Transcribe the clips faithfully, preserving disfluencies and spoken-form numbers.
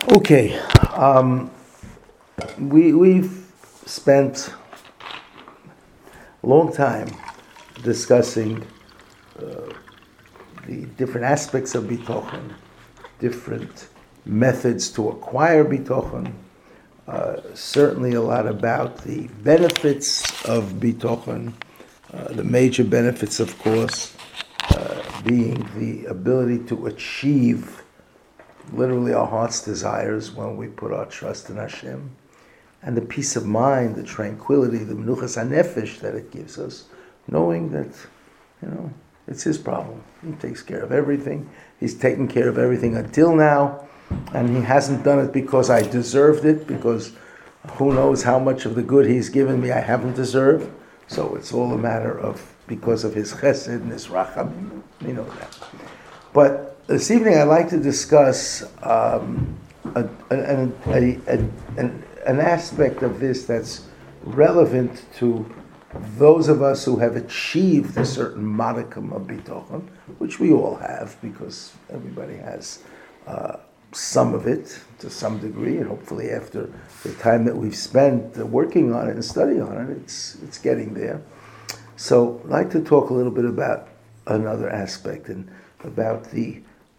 Okay, um, we we've spent a long time discussing uh, the different aspects of bitochen, different methods to acquire bitochen. Uh, certainly, a lot about the benefits of bitochen. Uh, the major benefits, of course, uh, being the ability to achieve literally our heart's desires when we put our trust in Hashem, and the peace of mind, the tranquility, the menuchas hanefesh that it gives us, knowing that, you know, it's His problem. He takes care of everything. He's taken care of everything until now, and He hasn't done it because I deserved it, because who knows how much of the good He's given me I haven't deserved. So it's all a matter of because of His chesed and His rachamim. We know that. But this evening, I'd like to discuss um, a, a, a, a, an, an aspect of this that's relevant to those of us who have achieved a certain modicum of bitochen, which we all have, because everybody has uh, some of it to some degree, and hopefully after the time that we've spent uh, working on it and studying on it, it's it's getting there. So I'd like to talk a little bit about another aspect, and about the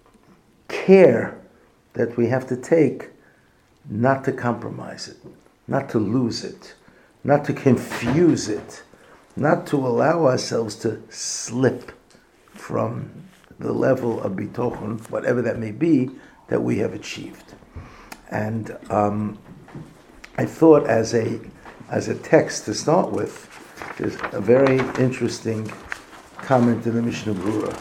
care that we have to take not to compromise it, not to lose it, not to confuse it, not to allow ourselves to slip from the level of bitochen, whatever that may be, that we have achieved. And um, I thought as a as a text to start with, there's a very interesting comment in the Mishnah Brura.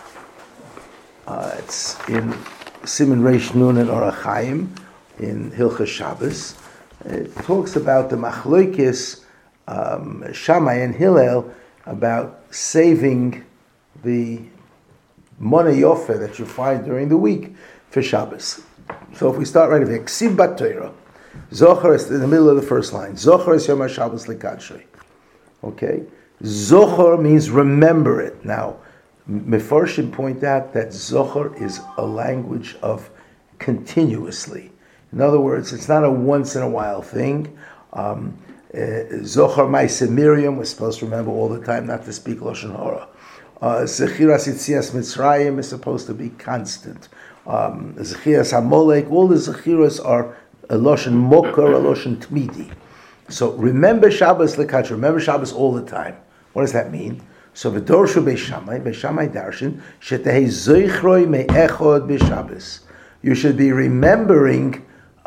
Uh, it's in Siman Reish Nun and Orach Chaim in Hilchos Shabbos. It talks about the Machloikis um, Shammai and Hillel about saving the Mona Yofe that you find during the week for Shabbos. So if we start right away, Ksiv Bat Torah, Zochar is in the middle of the first line. Zochar is Yom HaShabbos L'Kadshay. Okay, Zochar means remember it. Now, Mefarshim point out that Zochar is a language of continuously. In other words, it's not a once in a while thing. Um, uh, Zochar Ma'aseh Miriam, we're supposed to remember all the time, not to speak Lashon Hara. Zechiras Yitzias Mitzrayim is supposed to be constant. Um, Zechiras HaMolek, all the Zechiras are a Lashon Mokar, a Lashon Tmidi. So remember Shabbos L'Kach, remember Shabbos all the time. What does that mean? So v'dorshu Beishamai, Beishamai darshan, shetehei zoichroi me'echod b'Shabbos. You should be remembering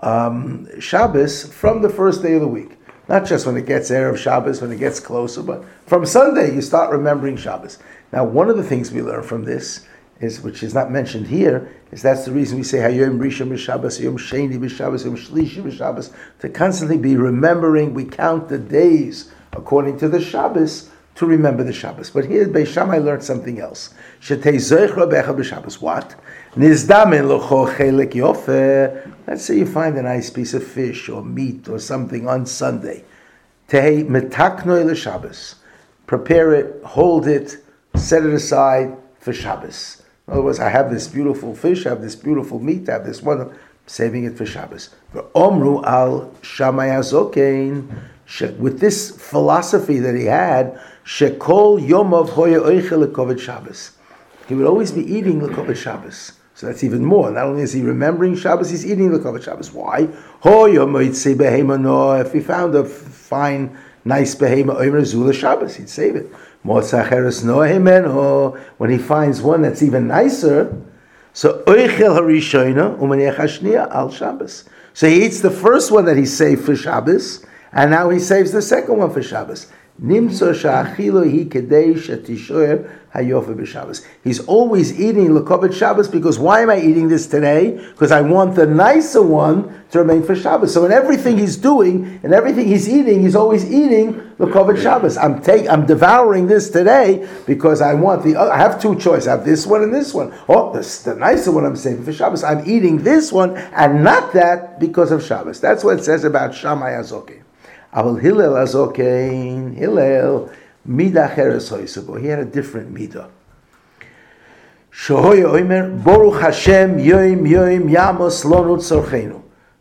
um, Shabbos from the first day of the week. Not just when it gets Erev Shabbos, when it gets closer, but from Sunday you start remembering Shabbos. Now, one of the things we learn from this is, which is not mentioned here, is that's the reason we say Hayom Rishon b'Shabbos, Yom Sheni b'Shabbos, Yom Shlishi b'Shabbos, to constantly be remembering. We count the days according to the Shabbos to remember the Shabbos. But here, Beis Shammai learned something else. Shetei zoichro becha b'Shabbos. What? Nizdamen locho chelik yofe. Let's say you find a nice piece of fish or meat or something on Sunday. Tehei metaknoi l'Shabbos. Prepare it, hold it, set it aside for Shabbos. In other words, I have this beautiful fish, I have this beautiful meat, I have this one, I'm saving it for Shabbos. Omru al Shammai hazokein. With this philosophy that he had, Shekol Yomov Hoya Oichel Lekoved Shabbos. He would always be eating Lekoved Shabbos. So that's even more. Not only is he remembering Shabbos, he's eating Lekoved Shabbos. Why? Hoya Moitze Behema No. If he found a fine, nice Behema Oimer Zula Shabbos, he'd save it. Motzacheres No Hemeno. When he finds one that's even nicer, so Oichel Harishona Umanech Hashnia Al Shabbos. So he eats the first one that he saved for Shabbos, and now he saves the second one for Shabbos. Nimtzo sha'achilo hi kedei shetishoyer hayofe b'Shabbos. He's always eating Lekoved Shabbos because why am I eating this today? Because I want the nicer one to remain for Shabbos. So in everything he's doing, in everything he's eating, he's always eating Lekoved Shabbos. I'm take, I'm devouring this today because I want the. I have two choices. I have this one and this one. Oh, this, the nicer one I'm saving for Shabbos. I'm eating this one and not that because of Shabbos. That's what it says about Shammai Hazokein. Aval Hillel Hazokein, Hillel, Midah Cheres Hoysago. He had a different Midah. Shohoy Oimer, Baruch Hashem, Yoim, Yoim, Yamos, Lonut Sorchenu.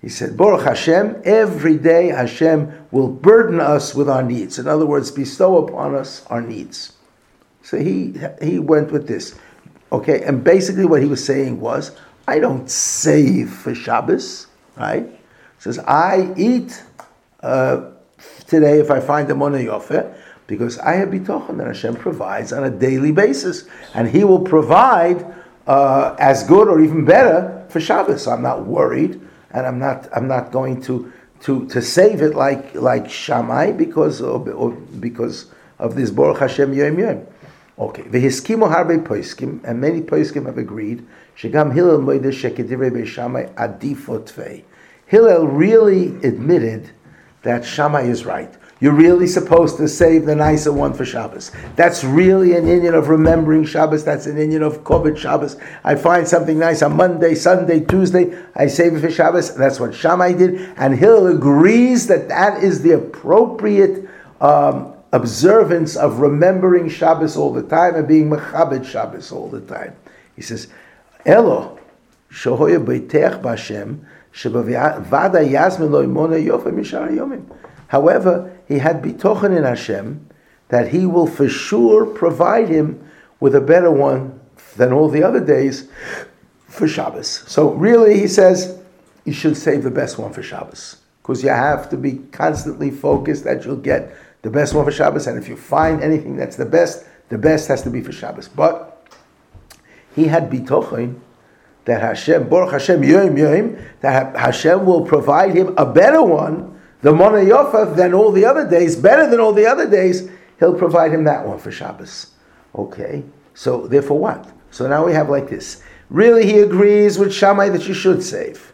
He said, Baruch Hashem, every day Hashem will burden us with our needs. In other words, bestow upon us our needs. So he he went with this. Okay, and basically what he was saying was, I don't save for Shabbos, right? He says, I eat uh, today if I find the Mona Yofeh, because I have bitochen that Hashem provides on a daily basis. And He will provide uh, as good or even better for Shabbos. So I'm not worried, and I'm not I'm not going to to, to save it like like Shammai because of, or because of this Baruch Hashem Yom Yom. Okay, v'hiskimu harbe poskim, and many poskim have agreed. Shegam Hillel moide shekedivrei beShammai adifot tvei. Hillel really admitted that Shammai is right. You're really supposed to save the nicer one for Shabbos. That's really an inyan of remembering Shabbos. That's an inyan of Kovod Shabbos. I find something nice on Monday, Sunday, Tuesday. I save it for Shabbos. That's what Shammai did. And Hillel agrees that that is the appropriate um, observance of remembering Shabbos all the time and being mechabed Shabbos all the time. He says, Elo, shohoya beiteach b'Hashem, shebavada yazmin lo imona yofa mishar yomim. However, he had bitochen in Hashem that He will for sure provide him with a better one than all the other days for Shabbos. So really, he says, you should save the best one for Shabbos, because you have to be constantly focused that you'll get the best one for Shabbos, and if you find anything that's the best, the best has to be for Shabbos. But he had bitochen that Hashem, Baruch Hashem Yom Yom, that Hashem will provide him a better one, the Mona Yofeh, than all the other days, better than all the other days. He'll provide him that one for Shabbos. Okay, so therefore what? So now we have like this. Really, he agrees with Shammai that you should save,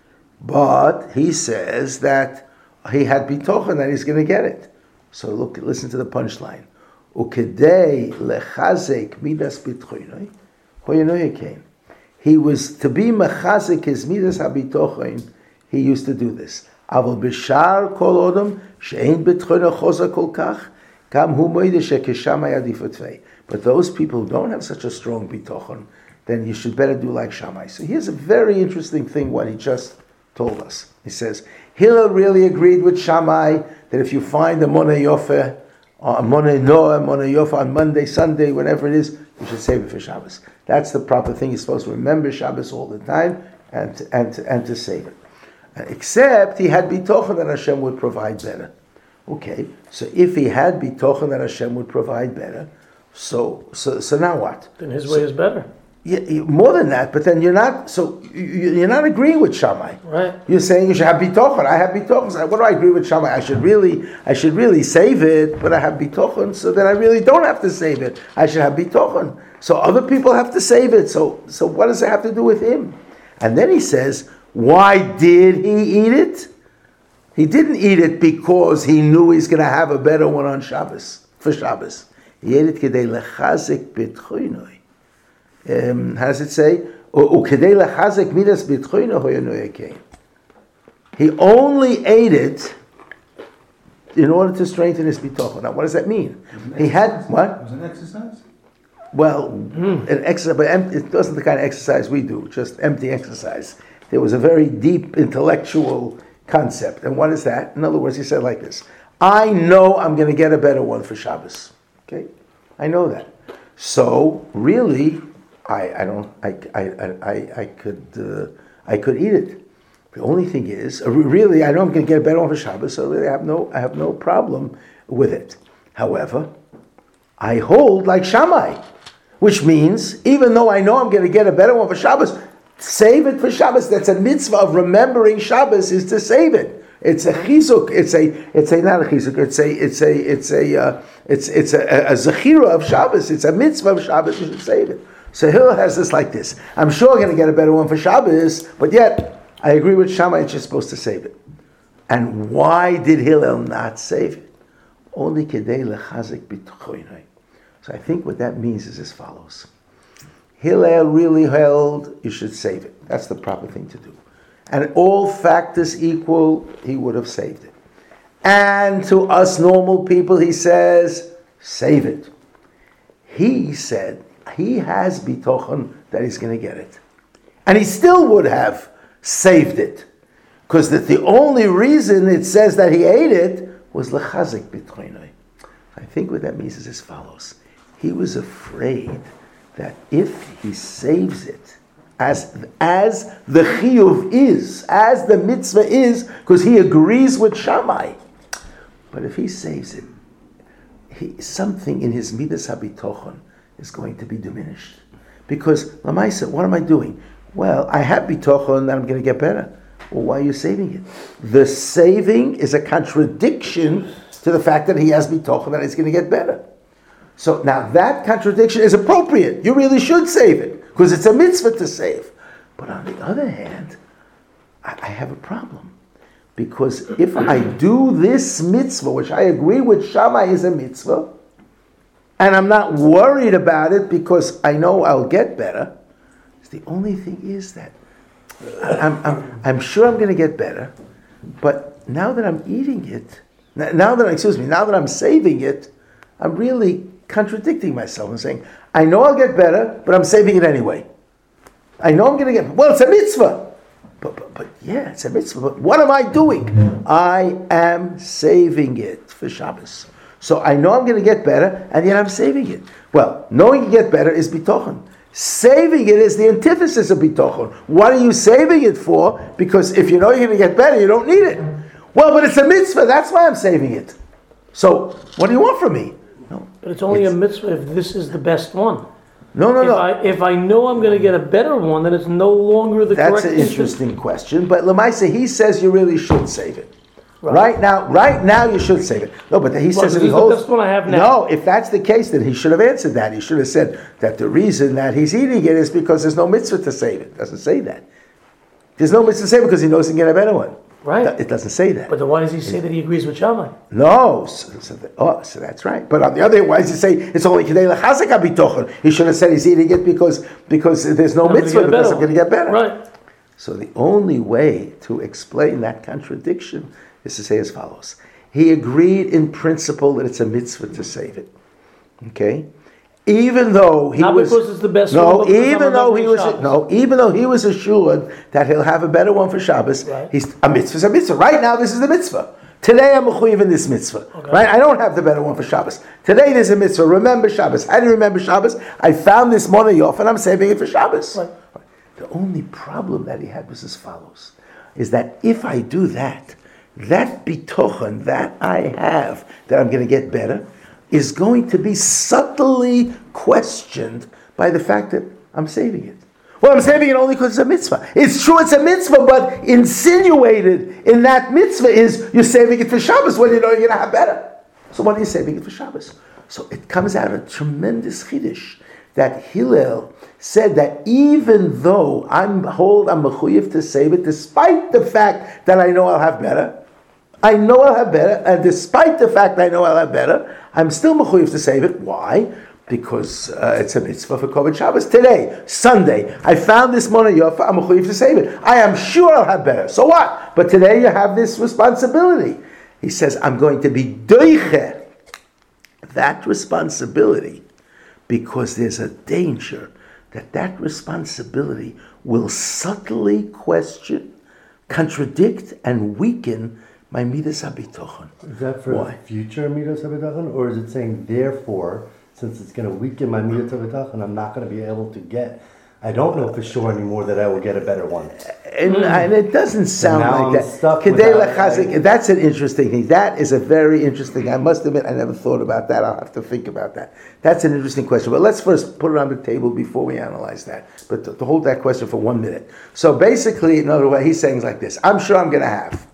but he says that he had bitochen that he's going to get it. So look, listen to the punchline. Ukedei lechazek midas bitchoinoi hoyenoyekain. He was to be mechazik his midas habitochen. He used to do this. Aval b'shar kol odom she'ein bitchoinoi choza kol kach kam hu moide shekeshamai adifot tvei. But those people who don't have such a strong bitochen, then you should better do like Shammai. So here's a very interesting thing what he just told us. He says, Hillel really agreed with Shammai that if you find a Mona Yofeh, or a Mona Noah, Mona Yofeh on Monday, Sunday, whenever it is, you should save it for Shabbos. That's the proper thing. You're supposed to remember Shabbos all the time and to, and to, and to save it. Except he had bitochen that Hashem would provide better. Okay, so if he had bitochen that Hashem would provide better, so so so now what? Then his so, way is better. Yeah, more than that, but then you're not. So you're not agreeing with Shammai. Right. You're saying you should have bitochen. I have bitochen. So what do I agree with Shammai? I should really, I should really save it, but I have bitochen, so then I really don't have to save it. I should have bitochen. So other people have to save it. So so what does it have to do with him? And then he says, why did he eat it? He didn't eat it because he knew he's going to have a better one on Shabbos for Shabbos. He ate it kedei lechazik bitchoinoi. Um, how does it say? He only ate it in order to strengthen his bitochen. Now, what does that mean? He had what? It was an exercise. Well, mm. an exercise, but it wasn't the kind of exercise we do. Just empty exercise. There was a very deep intellectual concept, and what is that? In other words, he said like this: I know I'm going to get a better one for Shabbos. Okay, I know that. So really. I, I don't I I I, I could uh, I could eat it. The only thing is, uh, really, I know I'm going to get a better one for Shabbos, so really I have no I have no problem with it. However, I hold like Shammai, which means even though I know I'm going to get a better one for Shabbos, save it for Shabbos. That's a mitzvah of remembering Shabbos is to save it. It's a chizuk. It's a it's a not a chizuk. It's a it's a it's a uh, it's it's a, a, a zechira of Shabbos. It's a mitzvah of Shabbos. You should save it. So Hillel has this like this. I'm sure I'm going to get a better one for Shabbos, but yet I agree with Shammai, it's just supposed to save it. And why did Hillel not save it? Only kedei lechazik bitchoinoi. So I think what that means is as follows. Hillel really held you should save it. That's the proper thing to do. And all factors equal, he would have saved it. And to us normal people, he says, save it. He said, he has bitochen that he's going to get it. And he still would have saved it. Because that the only reason it says that he ate it was lechazik b'tchoinoi. I think what that means is as follows. He was afraid that if he saves it, as, as the chiyuv is, as the mitzvah is, because he agrees with Shammai, but if he saves it, he, something in his midas habitochon is going to be diminished. Because, Lamaisa, what am I doing? Well, I have bitochon that I'm going to get better. Well, why are you saving it? The saving is a contradiction to the fact that he has bitochon that he's going to get better. So now that contradiction is appropriate. You really should save it, because it's a mitzvah to save. But on the other hand, I, I have a problem. Because if I do this mitzvah, which I agree with Shammai is a mitzvah, and I'm not worried about it because I know I'll get better, the only thing is that I'm, I'm, I'm sure I'm going to get better, but now that I'm eating it, now that, excuse me, now that I'm saving it, I'm really contradicting myself and saying, I know I'll get better, but I'm saving it anyway. I know I'm going to get, well, it's a mitzvah. But, but, but yeah, it's a mitzvah. But what am I doing? I am saving it for Shabbos. So I know I'm going to get better, and yet I'm saving it. Well, knowing you get better is bitochen. Saving it is the antithesis of bitochen. What are you saving it for? Because if you know you're going to get better, you don't need it. Well, but it's a mitzvah. That's why I'm saving it. So what do you want from me? No, but it's only it's, a mitzvah if this is the best one. No, no, if no. I, if I know I'm going to get a better one, then it's no longer the That's correct. That's an interesting instant. question. But Lamaisa, he says you really should save it. Right. right now, right now you should save it. No, but he well, says this he is holds, the best one I have now. No, if that's the case, then he should have answered that. He should have said that the reason that he's eating it is because there's no mitzvah to save it. It doesn't say that. There's no mitzvah to save it because he knows he can get a better one. Right. It doesn't say that. But then why does he say that he agrees with Shammai? No. So, so that, oh, so that's right. But on the other hand, why does he say it's only kedei lechazek habitochen? He should have said he's eating it because because there's no I'm mitzvah because I'm going to get better. Right. So the only way to explain that contradiction is to say as follows. He agreed in principle that it's a mitzvah to save it. Okay? Even though he Not was because it's the best no, one, even though he was Shabbos. no, even though he was assured that he'll have a better one for Shabbos, right. he's a mitzvah is a mitzvah. Right now, this is the mitzvah. Today, I'm mechuyev in this mitzvah. Okay. Right? I don't have the better one for Shabbos. Today, there's a mitzvah. Remember Shabbos. How do you remember Shabbos? I found this monoyof and I'm saving it for Shabbos. Right. The only problem that he had was as follows: is that if I do that, that bitochen that I have that I'm going to get better is going to be subtly questioned by the fact that I'm saving it. Well, I'm saving it only because it's a mitzvah. It's true it's a mitzvah, but insinuated in that mitzvah is you're saving it for Shabbos when you know you're going to have better. So why are you saving it for Shabbos? So it comes out a tremendous chiddush that Hillel said that even though I'm hold, I'm mechuyev to save it, despite the fact that I know I'll have better, I know I'll have better, and despite the fact I know I'll have better, I'm still mechuyev to save it. Why? Because uh, it's a mitzvah for Kovod Shabbos. Today, Sunday, I found this monoyofa, I'm mechuyev to save it. I am sure I'll have better. So what? But today you have this responsibility. He says, I'm going to be doiche that responsibility because there's a danger that that responsibility will subtly question, contradict, and weaken my midas habitochen. Is that for Why? future midas habitochen, or is it saying therefore, since it's going to weaken my midas habitochen, I'm not going to be able to get? I don't know for sure anymore that I will get a better one. And, mm. and it doesn't sound now like I'm that. Kedei lechazik, that's an interesting thing. That is a very interesting. I must admit, I never thought about that. I'll have to think about that. That's an interesting question. But let's first put it on the table before we analyze that. But to, to hold that question for one minute. So basically, in other words, he's saying like this: I'm sure I'm going to have.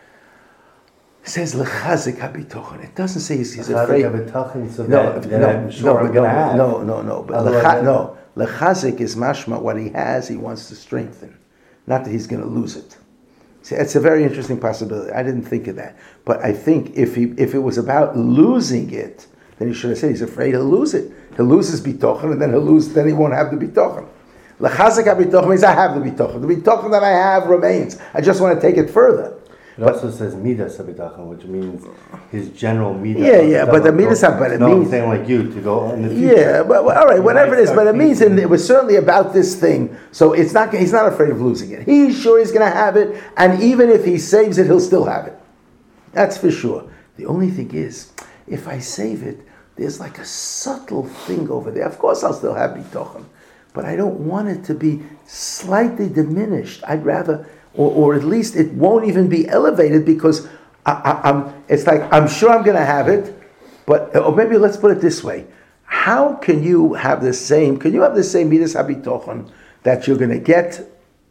It says lechazik habitochen. It doesn't say he's, he's afraid. So no, that, no, that I'm sure no, I'm no, going to have. no, no, no. But lecha, no, lechazik is mashma. What he has, he wants to strengthen. Not that he's going to lose it. See, it's a very interesting possibility. I didn't think of that. But I think if he if it was about losing it, then he should have said he's afraid he'll lose it. He'll lose his bitochen, and then he'll lose. Then he won't have the bitochen. Lechazik habitochen means I have the bitochen. The bitochen that I have remains. I just want to take it further. It also says midas habitachon, which means his general midas. Yeah, yeah, but the midas, but it no, means I'm saying like you to go in the future. Yeah, but well, all right, You whatever might it is, but start it means thinking- it was certainly about this thing. So it's not. He's not afraid of losing it. He's sure he's going to have it, and even if he saves it, he'll still have it. That's for sure. The only thing is, if I save it, there's like a subtle thing over there. Of course, I'll still have bitochen, but I don't want it to be slightly diminished. I'd rather, or, or at least it won't even be elevated because I, I, I'm. It's like I'm sure I'm going to have it, but or maybe let's put it this way: how can you have the same? Can you have the same midas habitochen that you're going to get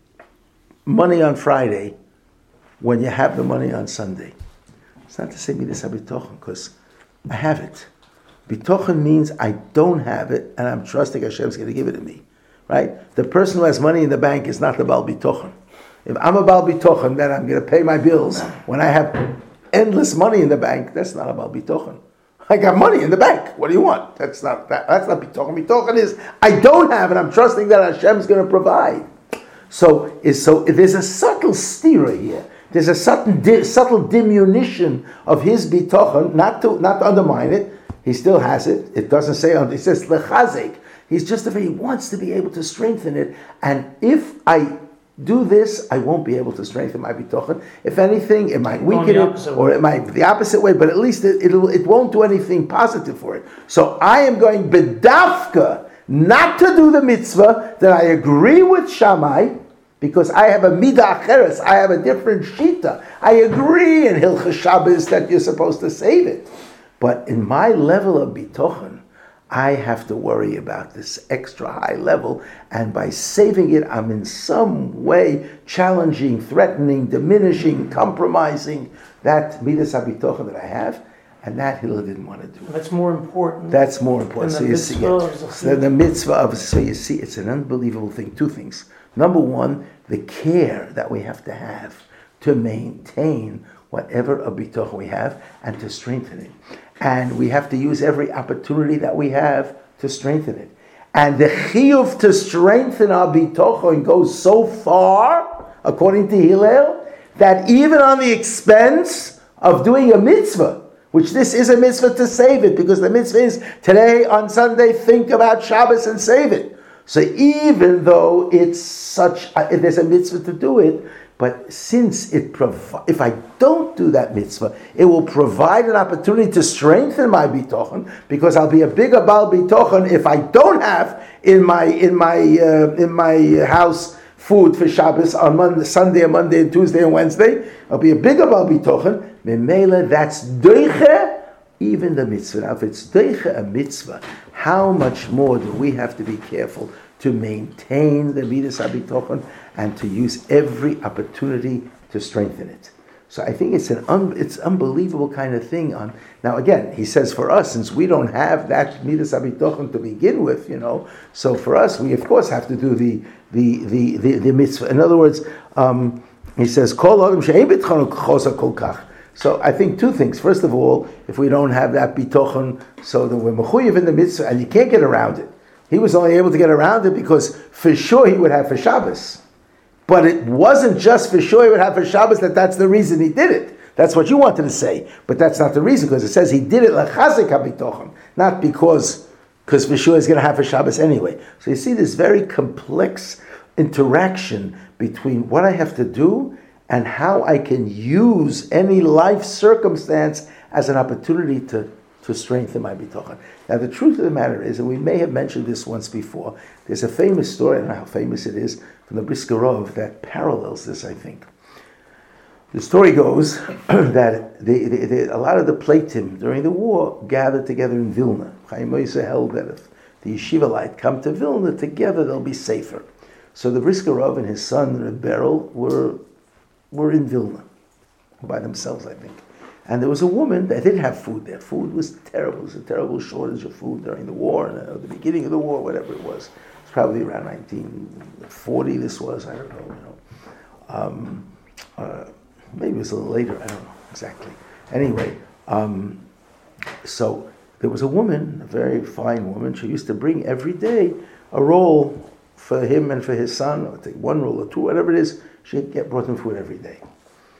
money on Friday when you have the money on Sunday? It's not the same midas habitochen because I have it. Bitochen means I don't have it, and I'm trusting Hashem's going to give it to me, right? The person who has money in the bank is not the Baal Bitochen. If I'm a Baal Bitochen, then I'm going to pay my bills. When I have endless money in the bank, that's not a Baal Bitochen. I got money in the bank. What do you want? That's not that, that's not Bitochen. Bitochen is I don't have it. I'm trusting that Hashem's going to provide. So is so there's a subtle stira here. There's a subtle, di, subtle diminution of his Bitochen, not to not to undermine it. He still has it. It doesn't say, it says lechazik. He's just a, he wants to be able to strengthen it. And if I do this, I won't be able to strengthen my bitochen. If anything, it might weaken it, or it might the opposite way. But at least it it'll, it won't do anything positive for it. So I am going bedafka not to do the mitzvah that I agree with Shammai, because I have a midah acheres, I have a different shita. I agree in Hilchas Shabbos that you're supposed to save it. But in my level of bitochen, I have to worry about this extra high level, and by saving it, I'm in some way challenging, threatening, diminishing, compromising that midas habitochen that I have, and that Hillel didn't want to do. That's more important. That's more important. So the you see, mitzvah of it. Zechut. So the mitzvah of so you see, it's an unbelievable thing. Two things. Number one, the care that we have to have to maintain whatever a bitochen we have and to strengthen it. And we have to use every opportunity that we have to strengthen it. And the chiyuv to strengthen our bitochen goes so far, according to Hillel, that even on the expense of doing a mitzvah, which this is a mitzvah to save it, because the mitzvah is today on Sunday, think about Shabbos and save it. So even though it's such, a, there's a mitzvah to do it, but since it provi- if I don't do that mitzvah, it will provide an opportunity to strengthen my bitochen, because I'll be a bigger Baal bitochen if I don't have in my in my uh, in my house food for Shabbos on Monday, Sunday, and Monday, and Tuesday, and Wednesday. I'll be a bigger Baal bitochen. Memela, that's doiche, even the mitzvah. Now, if it's doiche a mitzvah, how much more do we have to be careful to maintain the midas habitochen and to use every opportunity to strengthen it? So I think it's an un, it's unbelievable kind of thing. On now again, he says for us, since we don't have that midas habitochen to begin with, you know, so for us we of course have to do the the the the, the mitzvah. In other words, um, he says kol adam she'ein bitchon chosa kol kach. So I think two things. First of all, if we don't have that bitochen, so that we're mechuyev in the mitzvah, and you can't get around it. He was only able to get around it because for sure he would have for Shabbos. But it wasn't just for sure he would have for Shabbos that that's the reason he did it. That's what you wanted to say. But that's not the reason, because it says he did it lechazik habitochen, not because because for sure he's going to have for Shabbos anyway. So you see this very complex interaction between what I have to do and how I can use any life circumstance as an opportunity to, to strengthen my bitochen. Now the truth of the matter is, and we may have mentioned this once before, there's a famous story, I don't know how famous it is, from the Brisker Rov that parallels this, I think. The story goes that they, they, they, a lot of the Platim during the war gathered together in Vilna. Chaim Moshe held that if the Yeshivalite come to Vilna together, they'll be safer. So the Brisker Rov and his son, Reb Beryl, were were in Vilna by themselves, I think. And there was a woman that didn't have food there. Food was terrible. There was a terrible shortage of food during the war, and at the beginning of the war, whatever it was. It's probably around nineteen forty this was, I don't know. You know. Um, uh, maybe it was a little later, I don't know exactly. Anyway, um, so there was a woman, a very fine woman. She used to bring every day a roll for him and for his son, or take one roll or two, whatever it is. She'd get brought him food every day.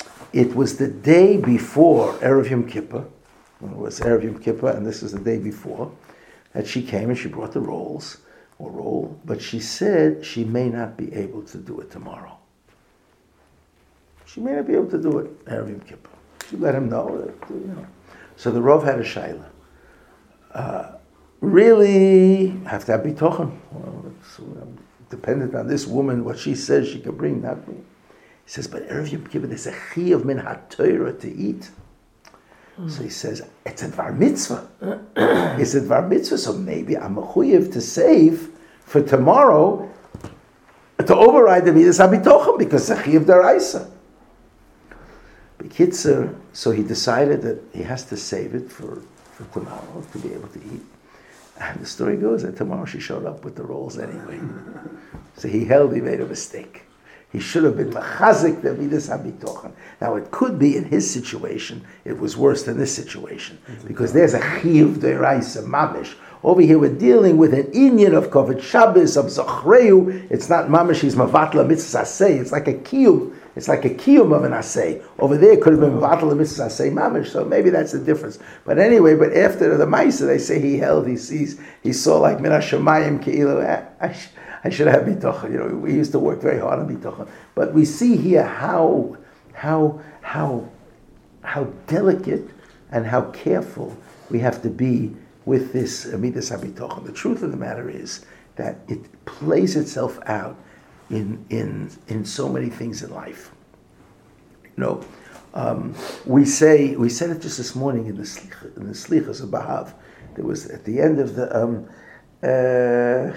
it was the day before Erev Yom Kippur. It was Erev Yom Kippur, and this was the day before, that she came and she brought the rolls, or roll, but she said she may not be able to do it tomorrow. She may not be able to do it Erev Yom Kippur. She let him know that, you know. So the Rav had a shaila. Uh, really, have to have bitochen. Well, it's uh, dependent on this woman, what she says she can bring, not me. He says, but Erev Yom Kippur, there's a chiyuv min haTorah to eat. Mm. So he says, it's a dvar mitzvah. It's a dvar mitzvah, so maybe I'm mechuyev to save for tomorrow to override the midas habitochen because it's a chiyuv daraisa. B'kitzer, so he decided that he has to save it for, for tomorrow to be able to eat. And the story goes that tomorrow she showed up with the rolls anyway. So he held he made a mistake. He should have been machazik the midas habitochen. Now it could be in his situation, it was worse than this situation. Because there's a chiyuv deraisa mamish. Over here we're dealing with an inyan of kovet Shabbos, of Zachreu. It's not mamish, he's mavatla mitzvah asay. It's like a kiyum. It's like a kiyum of an asay. Over there it could have been mavatla mitzvah asay mamish. So maybe that's the difference. But anyway, but after the Maisa, they say he held, he sees, he saw like min hashamayim keilu. I, I should have bitochen. You know, we used to work very hard on bitochen. But we see here how, how, how, how delicate and how careful we have to be with this midas habitochen. The truth of the matter is that it plays itself out in in in so many things in life. You know, um, we say we said it just this morning in the slicha, in the slichas of Bahav. There was at the end of the um, uh,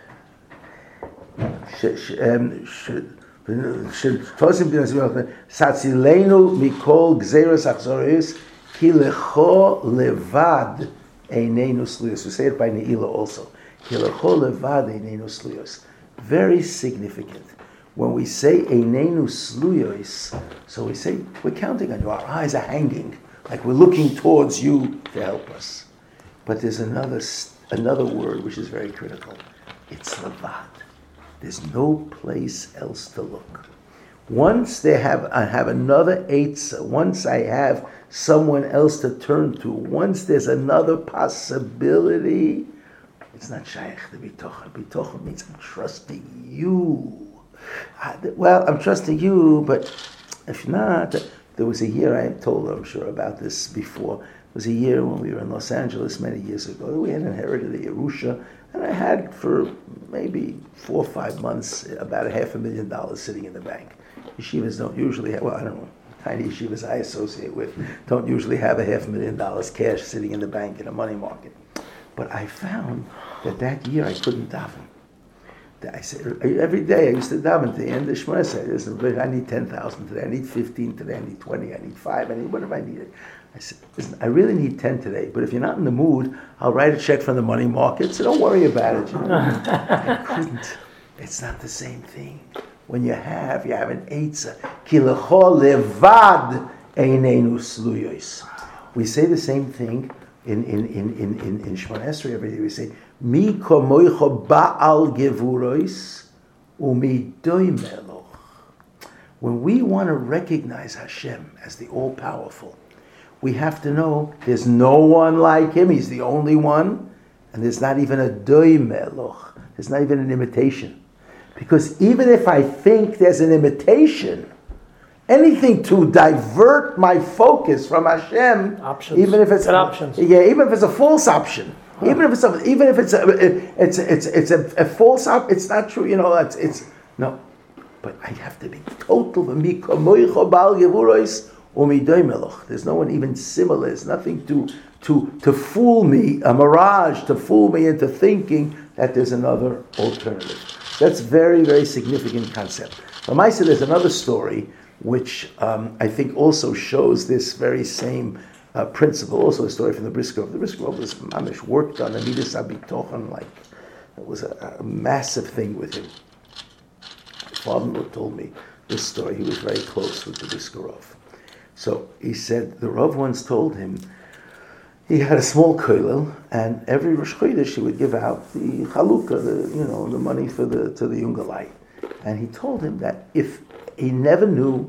Satzilenu mikol gzeros achzoris ki lecho levad einenu sluyos. We say it by Ne'ilah also. Ki lecho levad einenu sluyos. Very significant. When we say einenu sluyos, so we say we're counting on you. Our eyes are hanging, like we're looking towards you to help us. But there's another another word which is very critical. It's levad. There's no place else to look. Once they have, I have another eitzah. Once I have someone else to turn to. Once there's another possibility, it's not shaykh to bitochen. Bitochen means I'm trusting you. I, well, I'm trusting you, but if not, there was a year I told I'm sure about this before. It was a year when we were in Los Angeles many years ago. We had inherited a Yerusha. And I had for maybe four or five months about a half a million dollars sitting in the bank. Yeshivas don't usually have, well, I don't know, tiny yeshivas I associate with don't usually have a half a million dollars cash sitting in the bank in a money market. But I found that that year I couldn't daven. I said, every day I used to daven to the end of Shemona. I said, I need ten thousand today, I need fifteen today, I need twenty, I need five, I need whatever I needed. I said, listen, I really need ten today, but if you're not in the mood, I'll write a check from the money market, so don't worry about it. You know? I couldn't. It's not the same thing. When you have, you have an eitzah. Ki lecho levad einenu sluyos. We say the same thing in in in in in, in Shemona Esrei every day. We say, Mi komoicho ba'al gevuros umi doimeloch. When we want to recognize Hashem as the all-powerful, we have to know there's no one like him. He's the only one. And there's not even a doimeloch. There's not even an imitation. Because even if I think there's an imitation, anything to divert my focus from Hashem, options. even if it's Good options. Yeah, even if it's a false option, huh. even if it's a, even if it's a, it's it's it's a, a false op, it's not true. You know, it's it's no. But I have to be total. There's no one even similar. There's nothing to to to fool me, a mirage to fool me into thinking that there's another alternative. That's very, very significant concept. Lamaisa, there's another story which um, I think also shows this very same uh, principle. Also a story from the Brisker. The Brisker was mamish worked on the midas habitochen, like it was a, a massive thing with him. My father told me this story. He was very close with the Briskerov. So he said the Rav once told him he had a small kollel, and every Rosh Chodesh he would give out the chalukah, the you know the money for the to the Yungalite. And he told him that if he never knew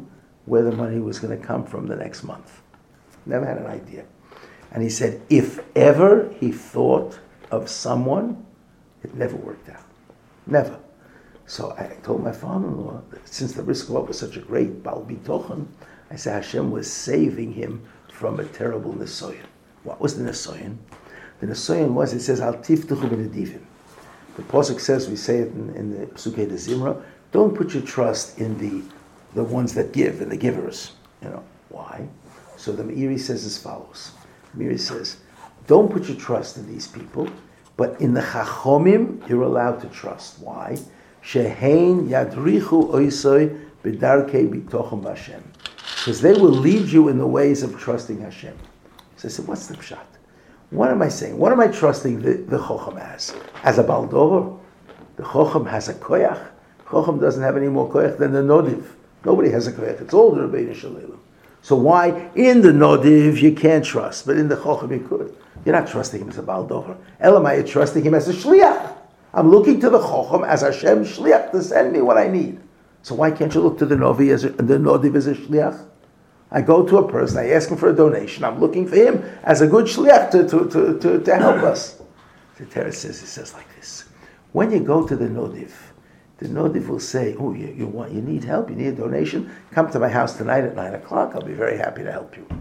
where the money was going to come from the next month. Never had an idea. And he said, if ever he thought of someone, it never worked out. Never. So I told my father-in-law, that since the Brisker was such a great Baal Bitochen, I said Hashem was saving him from a terrible Nesoyan. What was the Nesoyan? The Nesoyan was, it says, Al tiftuchu b'nedivim. The Pasuk says, we say it in, in the Psukei de Zimra, don't put your trust in the the ones that give, and the givers. You know, why? So the Meiri says as follows. The Meiri says, don't put your trust in these people, but in the Chachomim, you're allowed to trust. Why? Shehein yadrichu oisoi b'darkei bitochum Hashem. Because they will lead you in the ways of trusting Hashem. So I said, what's the pshat? What am I saying? What am I trusting the, the Chocham as? As a Baldover? The Chocham has a koyach. Chocham doesn't have any more koyach than the Nodiv. Nobody has a koyach. It's all the Rebbeinu Shalom. So why in the Nodiv you can't trust, but in the Chocham you could? You're not trusting him as a Baldover. Elamai, you're trusting him as a Shliach. I'm looking to the Chocham as Hashem Shliach to send me what I need. So why can't you look to the Novi as a, the Nodiv as a Shliach? I go to a person, I ask him for a donation. I'm looking for him as a good shliach to, to, to, to, to help us. The Torah says, it says like this. When you go to the Nodiv, the Nodiv will say, oh, you, you want, you need help, you need a donation? Come to my house tonight at nine o'clock. I'll be very happy to help you.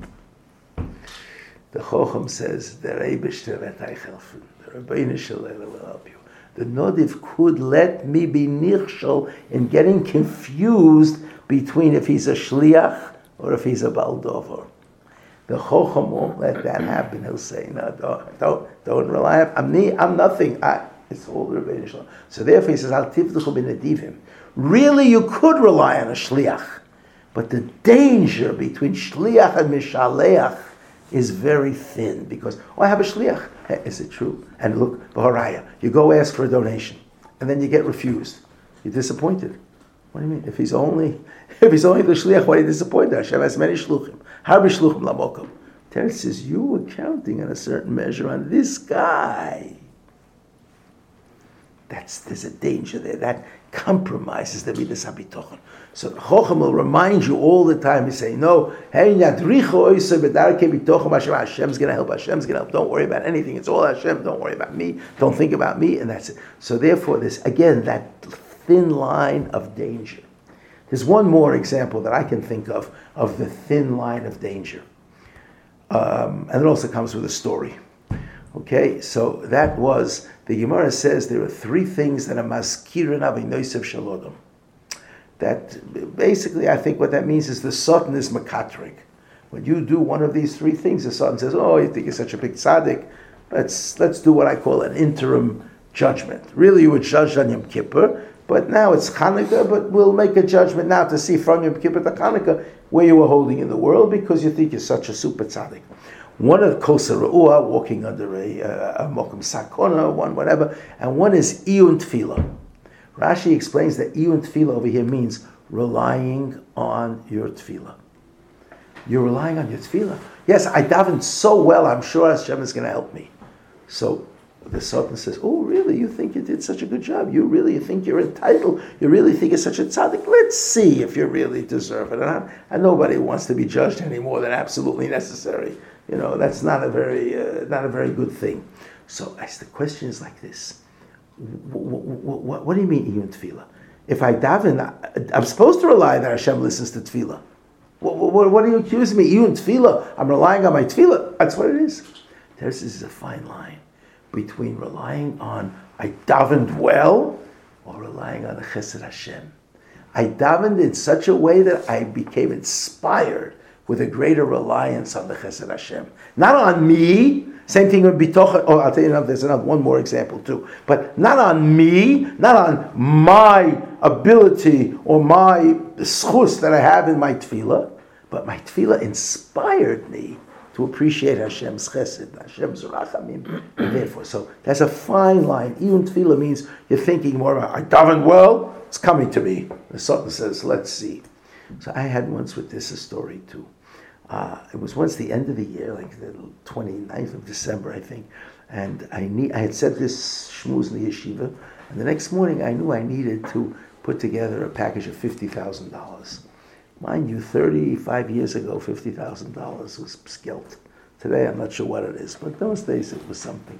The Chocham says, the Rebbeinu helfen. The Rebbeinu Shalom will help you. The Nodiv could let me be nichshol in getting confused between if he's a shliach or if he's a Baldover. The Chocham won't let that happen. He'll say, no, don't, don't, don't rely on I'm, me, I'm nothing. I, it's all the Rebbeinu Shalom. So therefore he says, Al tiftuchu b'nedivim. Really, you could rely on a shliach. But the danger between shliach and mishaleach is very thin. Because, oh, I have a shliach. Hey, is it true? And look, b'haraya, you go ask for a donation. And then you get refused. You're disappointed. What do you mean? If he's only, if he's only the shliach, why are you disappointed? Hashem has many shluchim. Harbi shluchim lamokum. Terry says you were counting in a certain measure on this guy. That's there's a danger there. That compromises the midas habitochon. So the Chocham will remind you all the time. He say, no, hey yadricho oisei b'darkei bitochum Hashem. Hashem's going to help. Hashem's going to help. Don't worry about anything. It's all Hashem. Don't worry about me. Don't think about me. And that's it. So therefore, this again that thin line of danger. There's one more example that I can think of of the thin line of danger. Um, and it also comes with a story. Okay, so that was, the Gemara says there are three things that are maskirin avinosav shalodom. That basically, I think what that means is the Satan is makatrik. When you do one of these three things, the Satan says, oh, you think you're such a big tzaddik, let's, let's do what I call an interim judgment. Really, you would judge on Yom Kippur, but now it's Hanukkah, but we'll make a judgment now to see from Yom Kippur to Hanukkah where you were holding in the world because you think you're such a super tzaddik. One of Kosa Ra'ua, walking under a, a, a Mokum Sakona, one whatever, and one is Iyun Tefillah. Rashi explains that Iyun Tefillah over here means relying on your Tefillah. You're relying on your Tefillah. Yes, I davened so well, I'm sure Hashem is going to help me. So the Sultan says, oh, really? You think you did such a good job? You really think you're entitled? You really think you're such a tzaddik? Let's see if you really deserve it. And, and nobody wants to be judged any more than absolutely necessary. You know, that's not a very uh, not a very good thing. So as the question is like this. What, what, what do you mean, Iyun Tefillah? If I daven, I'm supposed to rely that Hashem listens to Tefillah. What, what, what are you accusing me? Iyun Tefillah, I'm relying on my Tefillah. That's what it is. This is a fine line between relying on I davened well or relying on the Chesed Hashem. I davened in such a way that I became inspired with a greater reliance on the Chesed Hashem. Not on me. Same thing with Bitoch. Oh, I'll tell you another, there's another one more example too. But not on me, not on my ability or my schus that I have in my tefillah, but my tefillah inspired me to appreciate Hashem's chesed, Hashem's rachamim. And therefore, so that's a fine line. Even tefillah means you're thinking more about, I davened well, it's coming to me. The Sultan says, let's see. So I had once with this a story too. Uh, it was once the end of the year, like the twenty-ninth of December, I think, and I need, I had said this shmuz in the yeshiva, and the next morning I knew I needed to put together a package of fifty thousand dollars. Mind you, thirty-five years ago, fifty thousand dollars was skilled. Today, I'm not sure what it is, but those days it was something.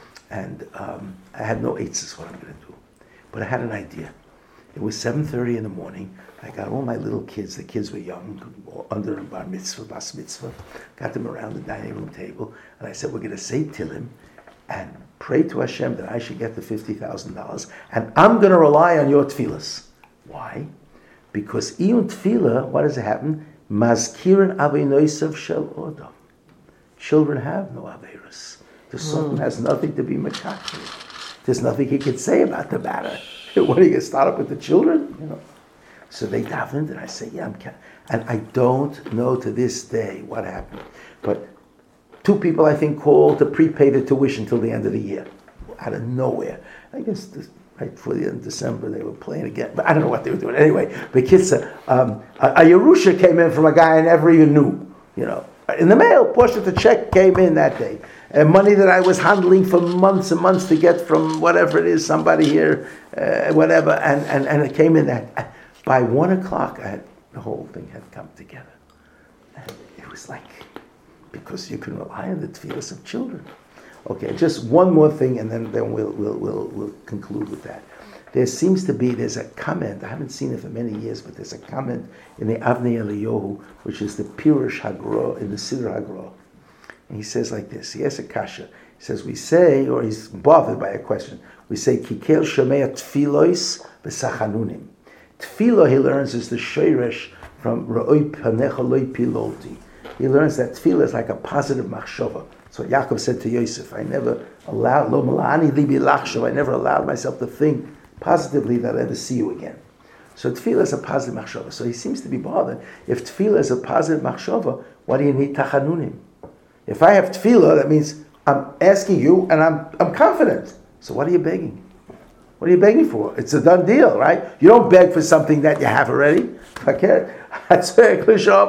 And um, I had no eights what I'm going to do. But I had an idea. It was seven thirty in the morning. I got all my little kids, the kids were young, under the bar mitzvah, bas mitzvah, got them around the dining room table, and I said, we're going to say Tillim and pray to Hashem that I should get the fifty thousand dollars, and I'm going to rely on your tefillas. Why? Because iyun tefillah, what does it happen? Mazkirin avinoisav shel odom. Children have no aveirus. The son mm. has nothing to be mekatzer. There's nothing he can say about the matter. What are you going to start up with the children? You know. So they davened, and I say, yeah, I'm ca-. And I don't know to this day what happened. But two people, I think, called to prepay the tuition till the end of the year. Out of nowhere. I guess this, right before the end of December, they were playing again. But I don't know what they were doing. Anyway, the kids, um, a, a Yerusha came in from a guy I never even knew. You know, in the mail, Porsche, the check came in that day. And money that I was handling for months and months to get from whatever it is, somebody here, uh, whatever, and, and, and it came in that. By one o'clock, I had, the whole thing had come together. And it was like, because you can rely on the tefillas of children. Okay, just one more thing, and then, then we'll, we'll, we'll, we'll conclude with that. There seems to be, there's a comment, I haven't seen it for many years, but there's a comment in the Avnei Eliyahu, which is the Pirush Hagra, in the Siddur Hagra. And he says like this, he has a kasha. He says, we say, or he's bothered by a question, we say, Kikel Shomea Tfilois B'Sachanunim. Tfilah, he learns, is the Sheresh from Ra'oi Panecha Loi Pilolti. He learns that tefillah is like a positive machshava. So Yaakov said to Yosef, I never allowed, Lo Malani Libi Lachshav, I never allowed myself to think positively that I'll ever see you again. So tefillah is a positive machshava. So he seems to be bothered. If tefillah is a positive machshava, why do you need tachanunim? If I have tefillah, that means I'm asking you and I'm I'm confident. So what are you begging? What are you begging for? It's a done deal, right? You don't beg for something that you have already. Okay, that's carry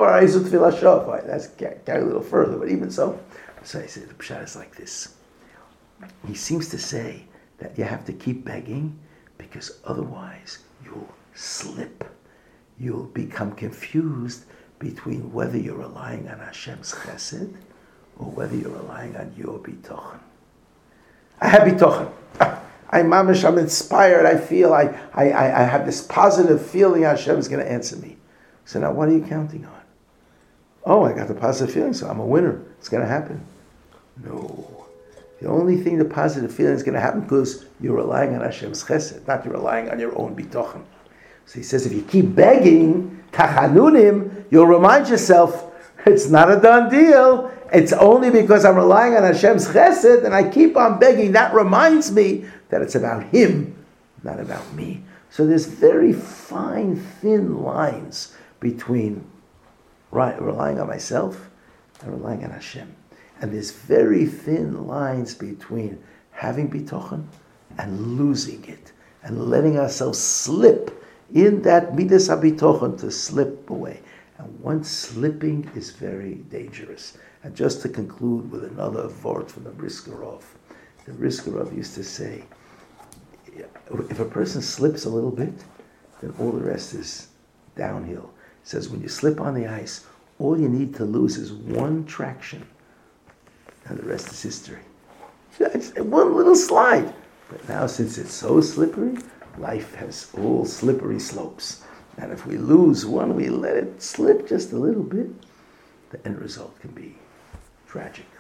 a little further, but even so. So I said, the pshat is like this. He seems to say that you have to keep begging because otherwise you'll slip. You'll become confused between whether you're relying on Hashem's chesed or whether you're relying on your bitochen. I have bitochen. I'm mamish, I'm inspired. I feel I, I, I have this positive feeling Hashem is going to answer me. So now what are you counting on? Oh, I got the positive feeling, so I'm a winner. It's going to happen. No. The only thing the positive feeling is going to happen because you're relying on Hashem's chesed, not you're relying on your own bitochen. So he says if you keep begging, tachanunim, you'll remind yourself, it's not a done deal. It's only because I'm relying on Hashem's chesed and I keep on begging. That reminds me that it's about Him, not about me. So there's very fine, thin lines between relying on myself and relying on Hashem. And there's very thin lines between having bitochen and losing it and letting ourselves slip in that midas habitochen to slip away. And once slipping is very dangerous. And just to conclude with another word from the Briskerov, the Briskerov used to say, if a person slips a little bit, then all the rest is downhill. He says when you slip on the ice, all you need to lose is one traction, and the rest is history. It's one little slide. But now since it's so slippery, life has all slippery slopes. And if we lose one, we let it slip just a little bit, the end result can be tragic.